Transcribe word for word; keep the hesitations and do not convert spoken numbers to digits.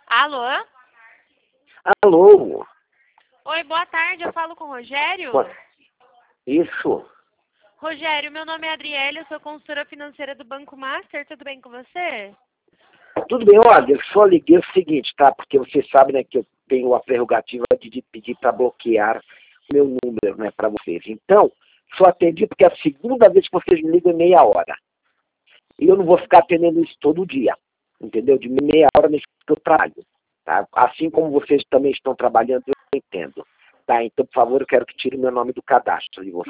Alô? Alô? Oi, boa tarde, eu falo com o Rogério? Boa- Isso. Rogério, meu nome é Adriele, eu sou consultora financeira do Banco Master, tudo bem com você? Tudo bem, olha, eu só liguei o seguinte, tá? Porque você sabe, né, que eu tenho a prerrogativa de, de pedir para bloquear o meu número, né, para vocês. Então, só atendi porque é a segunda vez que vocês me ligam em meia hora. E eu não vou ficar atendendo isso todo dia, entendeu? De meia hora nesse que eu trabalho, tá? Assim como vocês também estão trabalhando, eu entendo. Tá? Então, por favor, eu quero que tire o meu nome do cadastro de vocês.